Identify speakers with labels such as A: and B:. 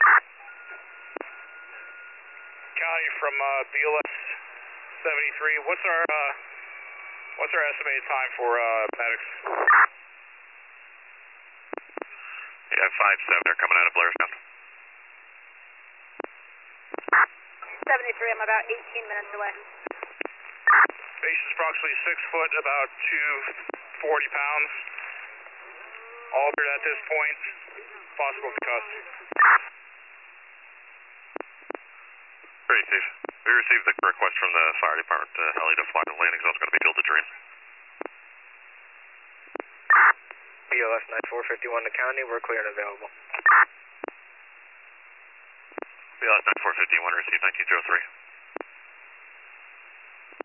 A: County from BLS 73. What's our estimated time for medics?
B: Yeah, 5-7 are coming out of Blairstown.
C: 73, I'm about 18 minutes away.
A: Patient's approximately 6 foot, about 240 pounds. Altered at this point. Possible concussed.
B: Great, Steve. We received the request from the fire department. Heli to fly the landing zone is going to be built to Dream.
D: BLS 9451 to County, we're clear and available.
B: BLS 9451, received 1903.